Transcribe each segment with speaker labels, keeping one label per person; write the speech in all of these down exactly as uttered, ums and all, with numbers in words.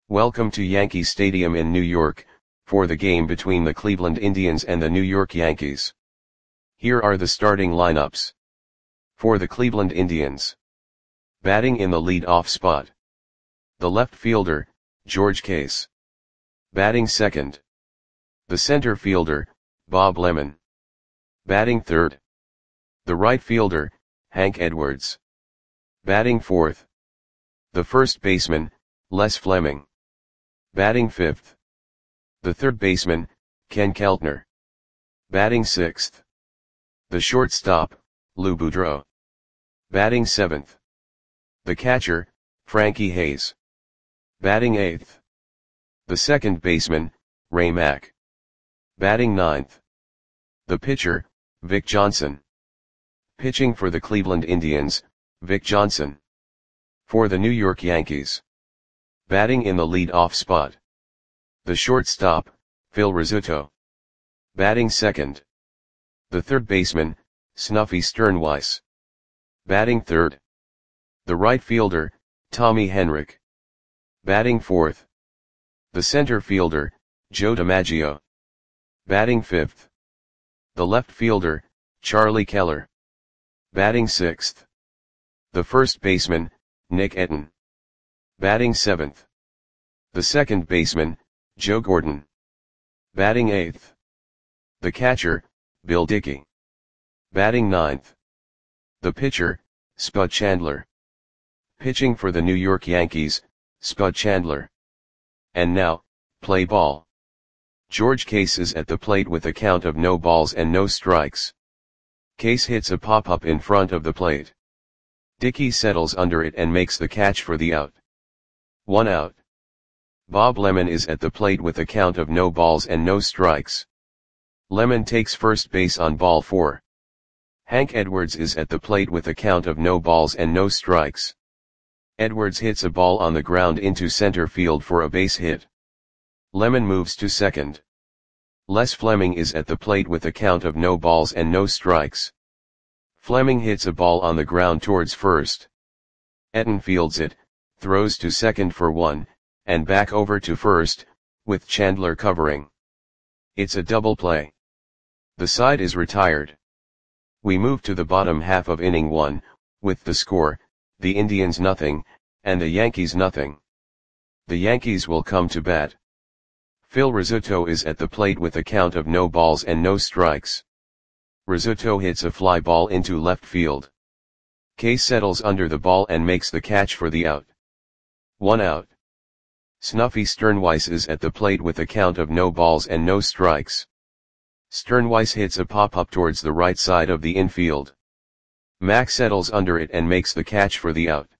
Speaker 1: Welcome to Yankee Stadium in New York, for the game between the Cleveland Indians and the New York Yankees. Here are the starting lineups. For the Cleveland Indians. Batting in the lead-off spot. The left fielder, George Case. Batting second. The center fielder, Bob Lemon. Batting third. The right fielder, Hank Edwards. Batting fourth. The first baseman, Les Fleming. Batting fifth. The third baseman, Ken Keltner. Batting sixth. The shortstop, Lou Boudreau. Batting seventh. The catcher, Frankie Hayes. Batting eighth. The second baseman, Ray Mack. Batting ninth. The pitcher, Vic Johnson. Pitching for the Cleveland Indians, Vic Johnson. For the New York Yankees. Batting in the lead-off spot. The shortstop, Phil Rizzuto. Batting second. The third baseman, Snuffy Sternweiss. Batting third. The right fielder, Tommy Henrich. Batting fourth. The center fielder, Joe DiMaggio. Batting fifth. The left fielder, Charlie Keller. Batting sixth. The first baseman, Nick Etten. Batting seventh. The second baseman, Joe Gordon. Batting eighth. The catcher, Bill Dickey. Batting ninth. The pitcher, Spud Chandler. Pitching for the New York Yankees, Spud Chandler. And now, play ball. George Case is at the plate with a count of no balls and no strikes. Case hits a pop-up in front of the plate. Dickey settles under it and makes the catch for the out. One out. Bob Lemon is at the plate with a count of no balls and no strikes. Lemon takes first base on ball four. Hank Edwards is at the plate with a count of no balls and no strikes. Edwards hits a ball on the ground into center field for a base hit. Lemon moves to second. Les Fleming is at the plate with a count of no balls and no strikes. Fleming hits a ball on the ground towards first. Etten fields it, throws to second for one, and back over to first, with Chandler covering. It's a double play. The side is retired. We move to the bottom half of inning one, with the score, the Indians nothing, and the Yankees nothing. The Yankees will come to bat. Phil Rizzuto is at the plate with a count of no balls and no strikes. Rizzuto hits a fly ball into left field. Case settles under the ball and makes the catch for the out. One out. Snuffy Sternweiss is at the plate with a count of no balls and no strikes. Sternweiss hits a pop-up towards the right side of the infield. Mack settles under it and makes the catch for the out.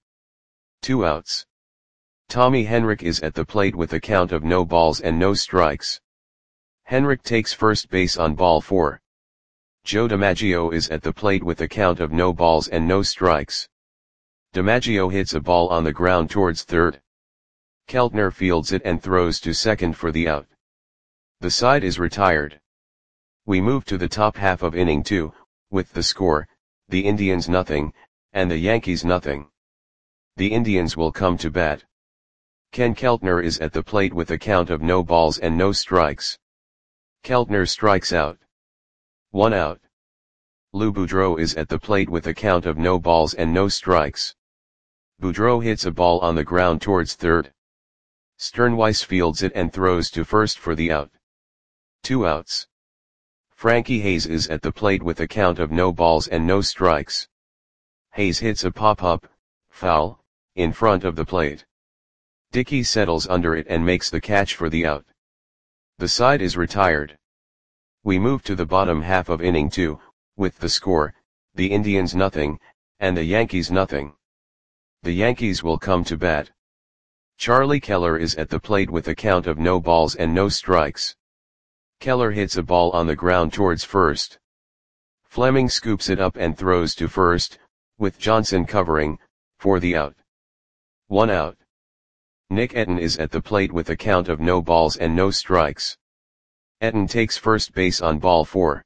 Speaker 1: Two outs. Tommy Henrich is at the plate with a count of no balls and no strikes. Henrich takes first base on ball four. Joe DiMaggio is at the plate with a count of no balls and no strikes. DiMaggio hits a ball on the ground towards third. Keltner fields it and throws to second for the out. The side is retired. We move to the top half of inning two, with the score, the Indians nothing, and the Yankees nothing. The Indians will come to bat. Ken Keltner is at the plate with a count of no balls and no strikes. Keltner strikes out. One out. Lou Boudreau is at the plate with a count of no balls and no strikes. Boudreau hits a ball on the ground towards third. Sternweiss fields it and throws to first for the out. Two outs. Frankie Hayes is at the plate with a count of no balls and no strikes. Hayes hits a pop-up, foul, in front of the plate. Dickey settles under it and makes the catch for the out. The side is retired. We move to the bottom half of inning two, with the score, the Indians nothing, and the Yankees nothing. The Yankees will come to bat. Charlie Keller is at the plate with a count of no balls and no strikes. Keller hits a ball on the ground towards first. Fleming scoops it up and throws to first, with Johnson covering, for the out. One out. Nick Etten is at the plate with a count of no balls and no strikes. Etten takes first base on ball four.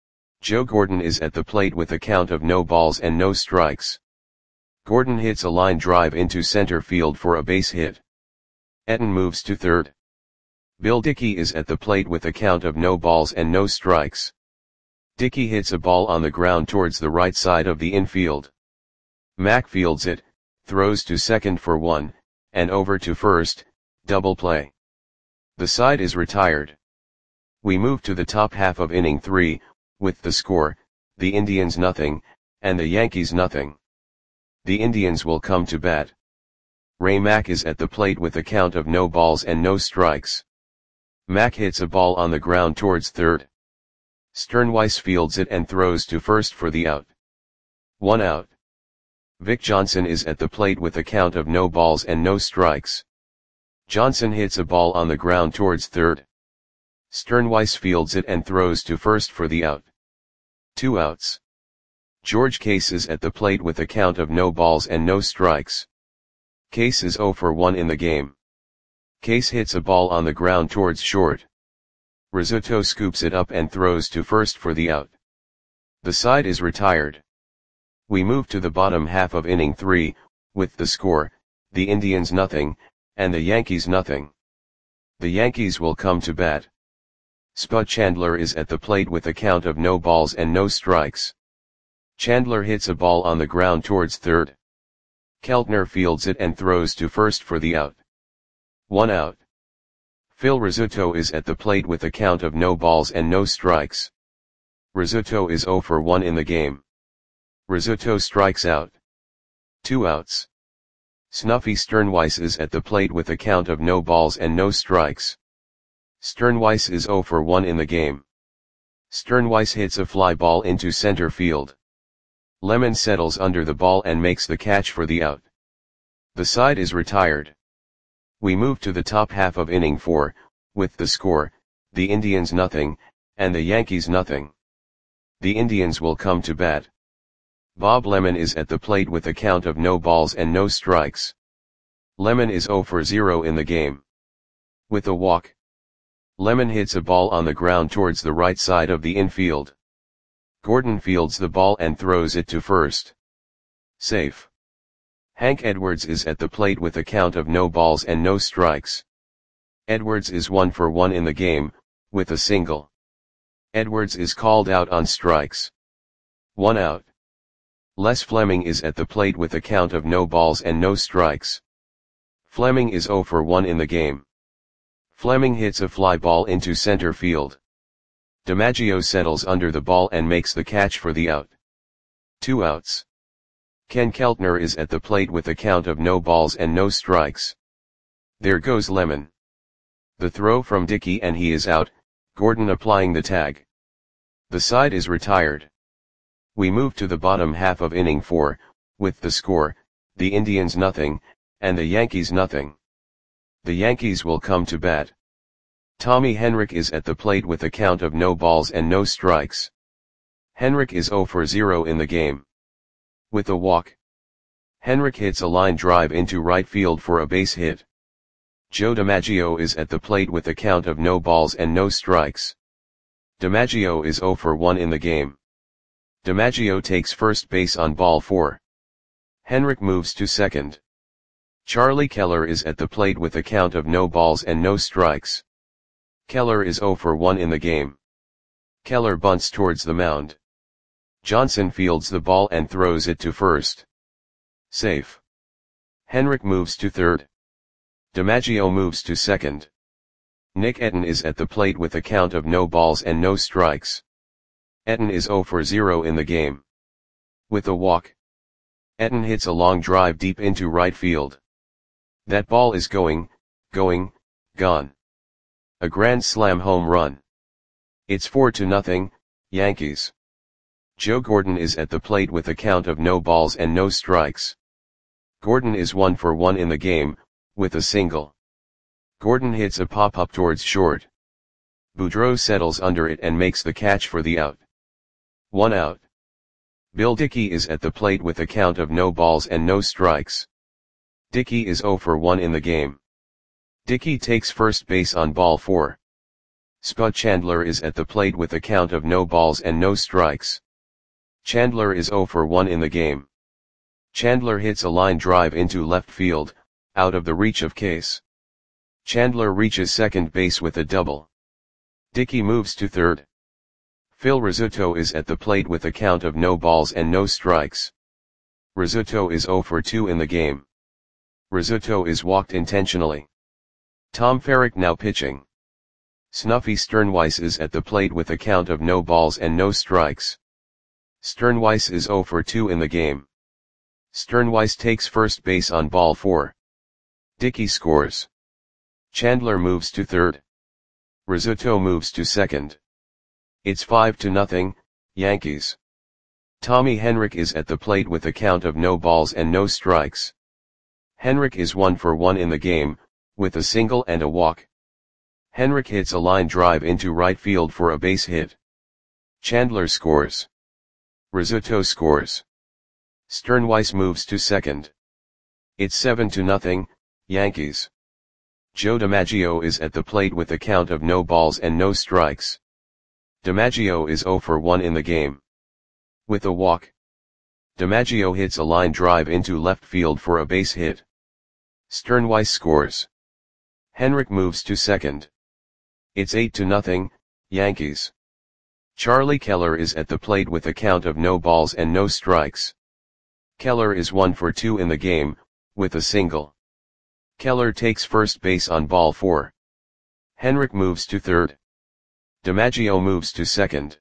Speaker 1: Joe Gordon is at the plate with a count of no balls and no strikes. Gordon hits a line drive into center field for a base hit. Etten moves to third. Bill Dickey is at the plate with a count of no balls and no strikes. Dickey hits a ball on the ground towards the right side of the infield. Mack fields it, throws to second for one, and over to first, double play. The side is retired. We move to the top half of inning three, with the score, the Indians nothing, and the Yankees nothing. The Indians will come to bat. Ray Mack is at the plate with a count of no balls and no strikes. Mack hits a ball on the ground towards third. Sternweiss fields it and throws to first for the out. One out. Vic Johnson is at the plate with a count of no balls and no strikes. Johnson hits a ball on the ground towards third. Sternweiss fields it and throws to first for the out. Two outs. George Case is at the plate with a count of no balls and no strikes. Case is oh for one in the game. Case hits a ball on the ground towards short. Rizzuto scoops it up and throws to first for the out. The side is retired. We move to the bottom half of inning three, with the score, the Indians nothing, and the Yankees nothing. The Yankees will come to bat. Spud Chandler is at the plate with a count of no balls and no strikes. Chandler hits a ball on the ground towards third. Keltner fields it and throws to first for the out. One out. Phil Rizzuto is at the plate with a count of no balls and no strikes. Rizzuto is oh for one in the game. Rizzuto strikes out. Two outs. Snuffy Sternweiss is at the plate with a count of no balls and no strikes. Sternweiss is oh for one in the game. Sternweiss hits a fly ball into center field. Lemon settles under the ball and makes the catch for the out. The side is retired. We move to the top half of inning four, with the score, the Indians nothing, and the Yankees nothing. The Indians will come to bat. Bob Lemon is at the plate with a count of no balls and no strikes. Lemon is oh for zero in the game. With a walk. Lemon hits a ball on the ground towards the right side of the infield. Gordon fields the ball and throws it to first. Safe. Hank Edwards is at the plate with a count of no balls and no strikes. Edwards is one for one in the game, with a single. Edwards is called out on strikes. One out. Les Fleming is at the plate with a count of no balls and no strikes. Fleming is oh for one in the game. Fleming hits a fly ball into center field. DiMaggio settles under the ball and makes the catch for the out. Two outs. Ken Keltner is at the plate with a count of no balls and no strikes. There goes Lemon. The throw from Dickey and he is out, Gordon applying the tag. The side is retired. We move to the bottom half of inning four, with the score, the Indians nothing, and the Yankees nothing. The Yankees will come to bat. Tommy Henrich is at the plate with a count of no balls and no strikes. Henrich is oh for zero in the game. With a walk. Henrich hits a line drive into right field for a base hit. Joe DiMaggio is at the plate with a count of no balls and no strikes. DiMaggio is oh for one in the game. DiMaggio takes first base on ball four. Henrich moves to second. Charlie Keller is at the plate with a count of no balls and no strikes. Keller is oh for one in the game. Keller bunts towards the mound. Johnson fields the ball and throws it to first. Safe. Henrich moves to third. DiMaggio moves to second. Nick Etten is at the plate with a count of no balls and no strikes. Etten is oh for zero in the game. With a walk. Etten hits a long drive deep into right field. That ball is going, going, gone. A grand slam home run. It's four to nothing, Yankees. Joe Gordon is at the plate with a count of no balls and no strikes. Gordon is one for one in the game, with a single. Gordon hits a pop-up towards short. Boudreau settles under it and makes the catch for the out. One out. Bill Dickey is at the plate with a count of no balls and no strikes. Dickey is oh for one in the game. Dickey takes first base on ball four. Spud Chandler is at the plate with a count of no balls and no strikes. Chandler is oh for one in the game. Chandler hits a line drive into left field, out of the reach of Case. Chandler reaches second base with a double. Dickey moves to third. Phil Rizzuto is at the plate with a count of no balls and no strikes. Rizzuto is zero for two in the game. Rizzuto is walked intentionally. Tom Ferrick now pitching. Snuffy Sternweiss is at the plate with a count of no balls and no strikes. Sternweiss is zero for two in the game. Sternweiss takes first base on ball four. Dickey scores. Chandler moves to third. Rizzuto moves to second. It's five to nothing, Yankees. Tommy Henrich is at the plate with a count of no balls and no strikes. Henrich is one for one in the game, with a single and a walk. Henrich hits a line drive into right field for a base hit. Chandler scores. Rizzuto scores. Sternweiss moves to second. It's seven to nothing, Yankees. Joe DiMaggio is at the plate with a count of no balls and no strikes. DiMaggio is zero for one in the game. With a walk. DiMaggio hits a line drive into left field for a base hit. Sternweiss scores. Henrich moves to second. It's eight to nothing, Yankees. Charlie Keller is at the plate with a count of no balls and no strikes. Keller is one for two in the game, with a single. Keller takes first base on ball four. Henrich moves to third. DiMaggio moves to second.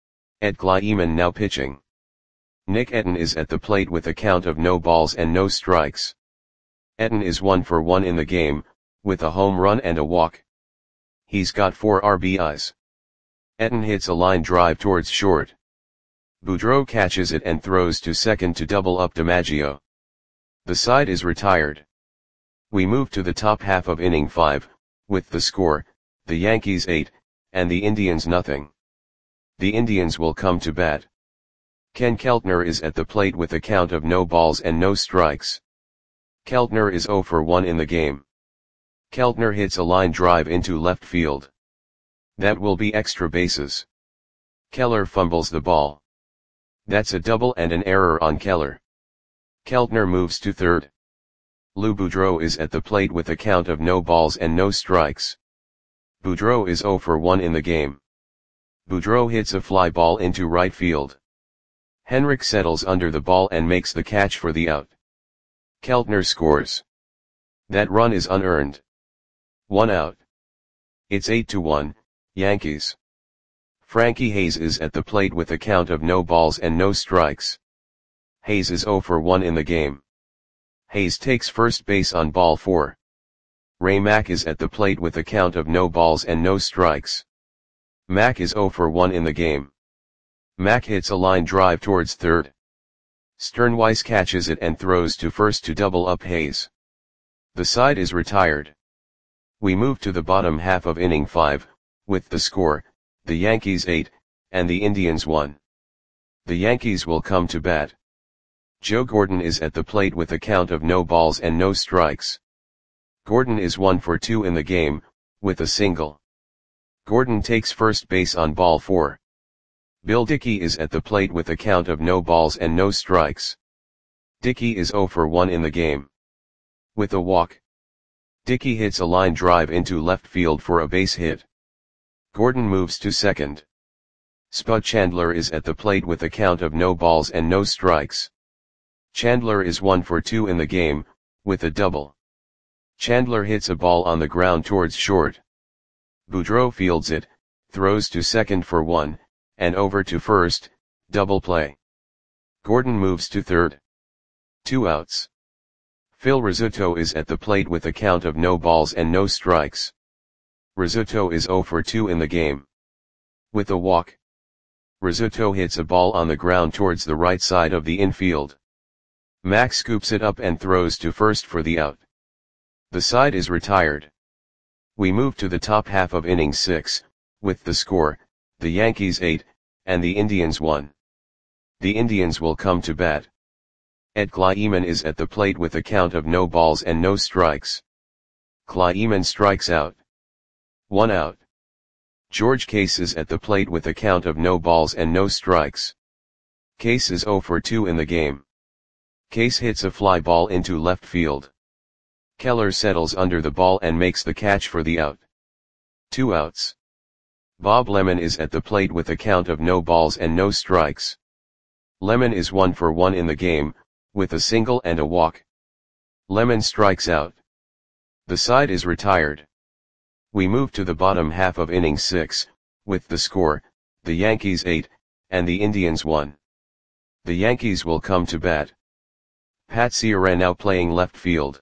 Speaker 1: Ed Kleiman now pitching. Nick Etten is at the plate with a count of no balls and no strikes. Etten is one for one in the game, with a home run and a walk. He's got four R B Is. Etten hits a line drive towards short. Boudreau catches it and throws to second to double up DiMaggio. The side is retired. We move to the top half of inning five, with the score, the Yankees eight, and the Indians nothing. The Indians will come to bat. Ken Keltner is at the plate with a count of no balls and no strikes. Keltner is zero for one in the game. Keltner hits a line drive into left field. That will be extra bases. Keller fumbles the ball. That's a double and an error on Keller. Keltner moves to third. Lou Boudreau is at the plate with a count of no balls and no strikes. Boudreau is zero for one in the game. Boudreau hits a fly ball into right field. Henrich settles under the ball and makes the catch for the out. Keltner scores. That run is unearned. One out. It's eight to one, Yankees. Frankie Hayes is at the plate with a count of no balls and no strikes. Hayes is zero for one in the game. Hayes takes first base on ball four. Ray Mack is at the plate with a count of no balls and no strikes. Mack is zero for one in the game. Mack hits a line drive towards third. Sternweiss catches it and throws to first to double up Hayes. The side is retired. We move to the bottom half of inning five, with the score, the Yankees eight, and the Indians one. The Yankees will come to bat. Joe Gordon is at the plate with a count of no balls and no strikes. Gordon is one for two in the game, with a single. Gordon takes first base on ball four. Bill Dickey is at the plate with a count of no balls and no strikes. Dickey is zero for one in the game. With a walk. Dickey hits a line drive into left field for a base hit. Gordon moves to second. Spud Chandler is at the plate with a count of no balls and no strikes. Chandler is one for two in the game, with a double. Chandler hits a ball on the ground towards short. Boudreau fields it, throws to second for one, and over to first, double play. Gordon moves to third. Two outs. Phil Rizzuto is at the plate with a count of no balls and no strikes. Rizzuto is zero for two in the game. With a walk. Rizzuto hits a ball on the ground towards the right side of the infield. Mack scoops it up and throws to first for the out. The side is retired. We move to the top half of inning six, with the score, the Yankees eight, and the Indians one. The Indians will come to bat. Ed Kleiman is at the plate with a count of no balls and no strikes. Kleiman strikes out. One out. George Case is at the plate with a count of no balls and no strikes. Case is zero for two in the game. Case hits a fly ball into left field. Keller settles under the ball and makes the catch for the out. Two outs. Bob Lemon is at the plate with a count of no balls and no strikes. Lemon is one for one in the game, with a single and a walk. Lemon strikes out. The side is retired. We move to the bottom half of inning six, with the score, the Yankees eight, and the Indians one. The Yankees will come to bat. Pat Ciarán now playing left field.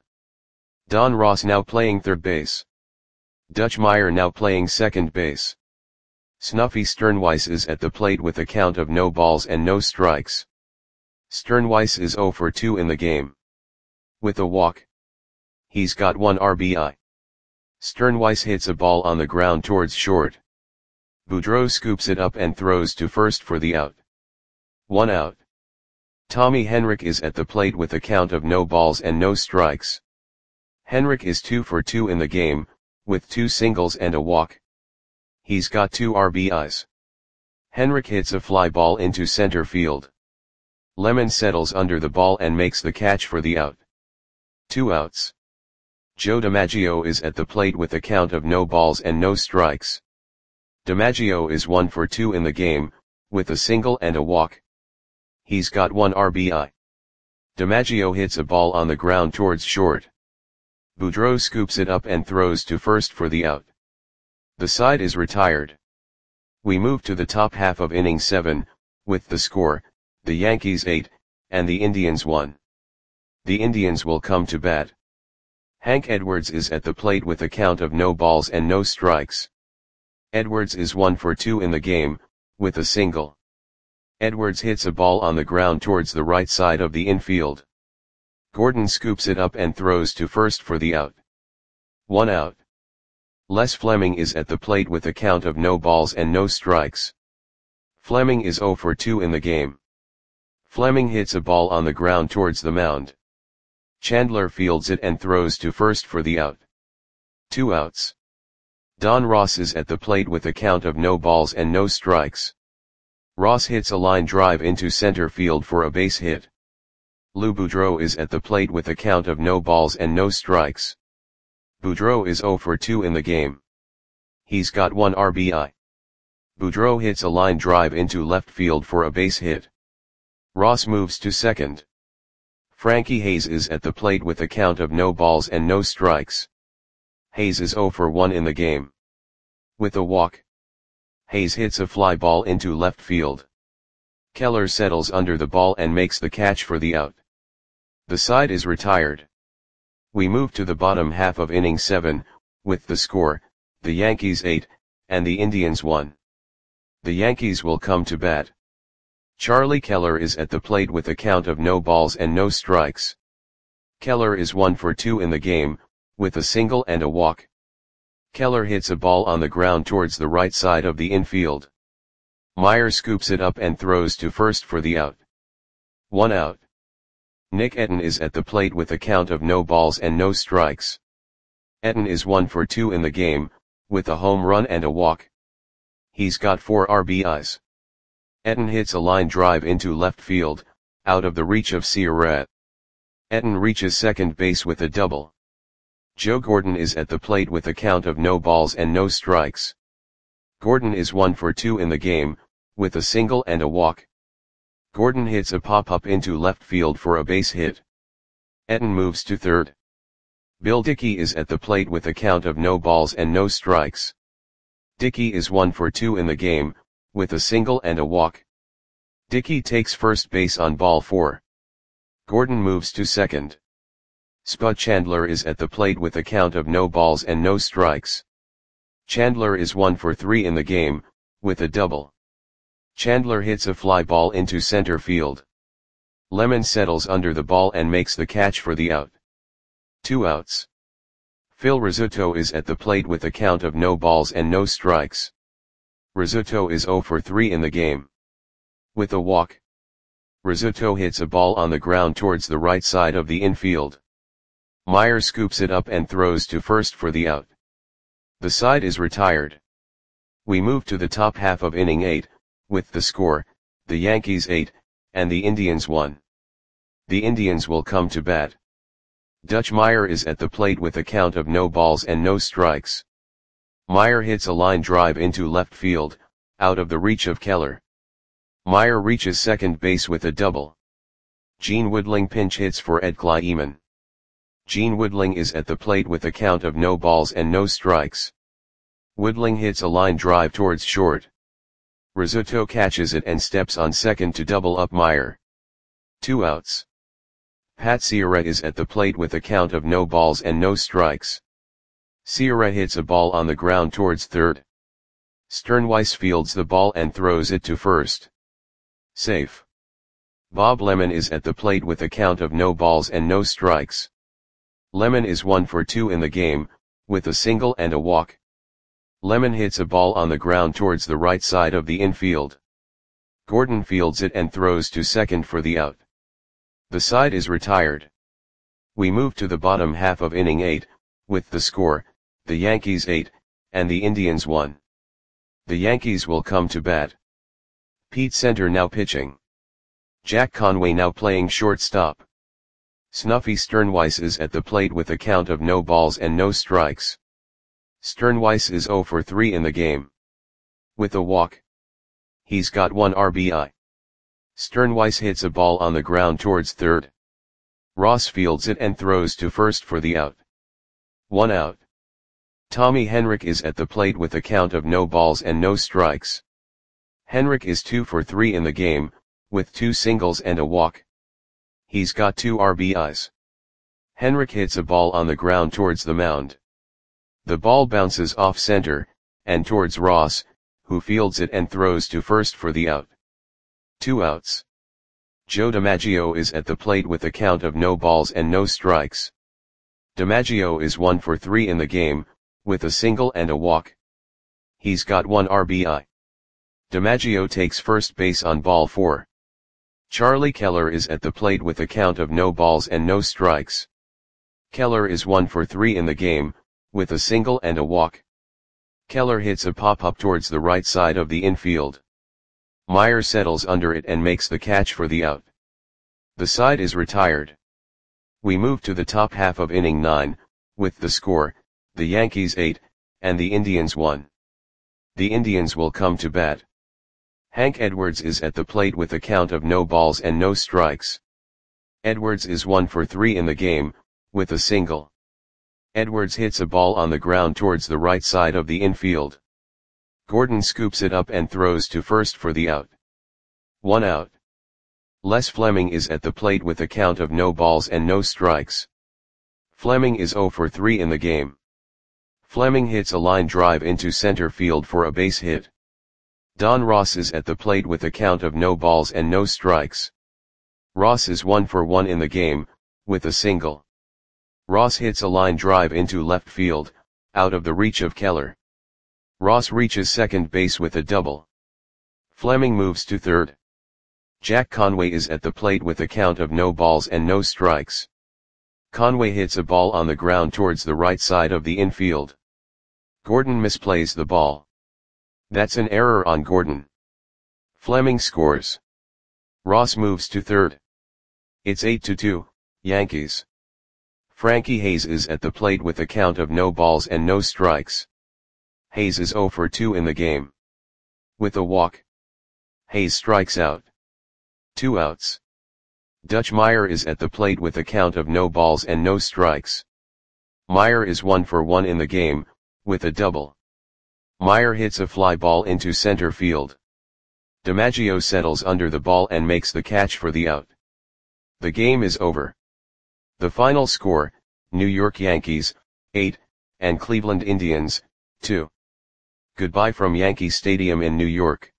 Speaker 1: Don Ross now playing third base. Dutch Meyer now playing second base. Snuffy Sternweiss is at the plate with a count of no balls and no strikes. Sternweiss is oh for two in the game. With a walk. He's got one R B I. Sternweiss hits a ball on the ground towards short. Boudreau scoops it up and throws to first for the out. One out. Tommy Henrich is at the plate with a count of no balls and no strikes. Henrich is two for two in the game, with two singles and a walk. He's got two R B Is. Henrich hits a fly ball into center field. Lemon settles under the ball and makes the catch for the out. Two outs. Joe DiMaggio is at the plate with a count of no balls and no strikes. DiMaggio is one for two in the game, with a single and a walk. He's got one R B I. DiMaggio hits a ball on the ground towards short. Boudreau scoops it up and throws to first for the out. The side is retired. We move to the top half of inning seven, with the score, the Yankees eight, and the Indians one. The Indians will come to bat. Hank Edwards is at the plate with a count of no balls and no strikes. Edwards is one for two in the game, with a single. Edwards hits a ball on the ground towards the right side of the infield. Gordon scoops it up and throws to first for the out. One out. Les Fleming is at the plate with a count of no balls and no strikes. Fleming is oh for two in the game. Fleming hits a ball on the ground towards the mound. Chandler fields it and throws to first for the out. Two outs. Don Ross is at the plate with a count of no balls and no strikes. Ross hits a line drive into center field for a base hit. Lou Boudreau is at the plate with a count of no balls and no strikes. Boudreau is oh for two in the game. He's got one R B I. Boudreau hits a line drive into left field for a base hit. Ross moves to second. Frankie Hayes is at the plate with a count of no balls and no strikes. Hayes is oh for one in the game. With a walk. Hayes hits a fly ball into left field. Keller settles under the ball and makes the catch for the out. The side is retired. We move to the bottom half of inning seven, with the score, the Yankees eight, and the Indians one. The Yankees will come to bat. Charlie Keller is at the plate with a count of no balls and no strikes. Keller is one for two in the game, with a single and a walk. Keller hits a ball on the ground towards the right side of the infield. Meyer scoops it up and throws to first for the out. One out. Nick Etten is at the plate with a count of no balls and no strikes. Etten is one for two in the game, with a home run and a walk. He's got four R B Is. Etten hits a line drive into left field, out of the reach of Ciarán. Etten reaches second base with a double. Joe Gordon is at the plate with a count of no balls and no strikes. Gordon is one for two in the game, with a single and a walk. Gordon hits a pop-up into left field for a base hit. Etten moves to third. Bill Dickey is at the plate with a count of no balls and no strikes. Dickey is one for two in the game, with a single and a walk. Dickey takes first base on ball four. Gordon moves to second. Spud Chandler is at the plate with a count of no balls and no strikes. Chandler is one for three in the game, with a double. Chandler hits a fly ball into center field. Lemon settles under the ball and makes the catch for the out. Two outs. Phil Rizzuto is at the plate with a count of no balls and no strikes. Rizzuto is oh for three in the game. With a walk. Rizzuto hits a ball on the ground towards the right side of the infield. Meyer scoops it up and throws to first for the out. The side is retired. We move to the top half of inning eight, with the score, the Yankees eight, and the Indians one. The Indians will come to bat. Dutch Meyer is at the plate with a count of no balls and no strikes. Meyer hits a line drive into left field, out of the reach of Keller. Meyer reaches second base with a double. Gene Woodling pinch hits for Ed Kleiman. Gene Woodling is at the plate with a count of no balls and no strikes. Woodling hits a line drive towards short. Rizzuto catches it and steps on second to double up Meyer. Two outs. Pat Ciarra is at the plate with a count of no balls and no strikes. Ciarra hits a ball on the ground towards third. Sternweiss fields the ball and throws it to first. Safe. Bob Lemon is at the plate with a count of no balls and no strikes. Lemon is one for two in the game, with a single and a walk. Lemon hits a ball on the ground towards the right side of the infield. Gordon fields it and throws to second for the out. The side is retired. We move to the bottom half of inning eight, with the score, the Yankees eight, and the Indians one. The Yankees will come to bat. Pete Center now pitching. Jack Conway now playing shortstop. Snuffy Sternweiss is at the plate with a count of no balls and no strikes. Sternweiss is oh for three in the game. With a walk. He's got one R B I. Sternweiss hits a ball on the ground towards third. Ross fields it and throws to first for the out. One out. Tommy Henrich is at the plate with a count of no balls and no strikes. Henrich is two for three in the game, with two singles and a walk. He's got two R B Is. Henrich hits a ball on the ground towards the mound. The ball bounces off center, and towards Ross, who fields it and throws to first for the out. Two outs. Joe DiMaggio is at the plate with a count of no balls and no strikes. DiMaggio is one for three in the game, with a single and a walk. He's got one R B I. DiMaggio takes first base on ball four. Charlie Keller is at the plate with a count of no balls and no strikes. Keller is one for three in the game, with a single and a walk. Keller hits a pop-up towards the right side of the infield. Meyer settles under it and makes the catch for the out. The side is retired. We move to the top half of inning nine, with the score, the Yankees eight, and the Indians one. The Indians will come to bat. Hank Edwards is at the plate with a count of no balls and no strikes. Edwards is one for three in the game, with a single. Edwards hits a ball on the ground towards the right side of the infield. Gordon scoops it up and throws to first for the out. One out. Les Fleming is at the plate with a count of no balls and no strikes. Fleming is oh for three in the game. Fleming hits a line drive into center field for a base hit. Don Ross is at the plate with a count of no balls and no strikes. Ross is one for one in the game, with a single. Ross hits a line drive into left field, out of the reach of Keller. Ross reaches second base with a double. Fleming moves to third. Jack Conway is at the plate with a count of no balls and no strikes. Conway hits a ball on the ground towards the right side of the infield. Gordon misplays the ball. That's an error on Gordon. Fleming scores. Ross moves to third. It's eight to two, Yankees. Frankie Hayes is at the plate with a count of no balls and no strikes. Hayes is oh for two in the game. With a walk. Hayes strikes out. Two outs. Dutch Meyer is at the plate with a count of no balls and no strikes. Meyer is one for one in the game, with a double. Meyer hits a fly ball into center field. DiMaggio settles under the ball and makes the catch for the out. The game is over. The final score, New York Yankees, eight, and Cleveland Indians, two. Goodbye from Yankee Stadium in New York.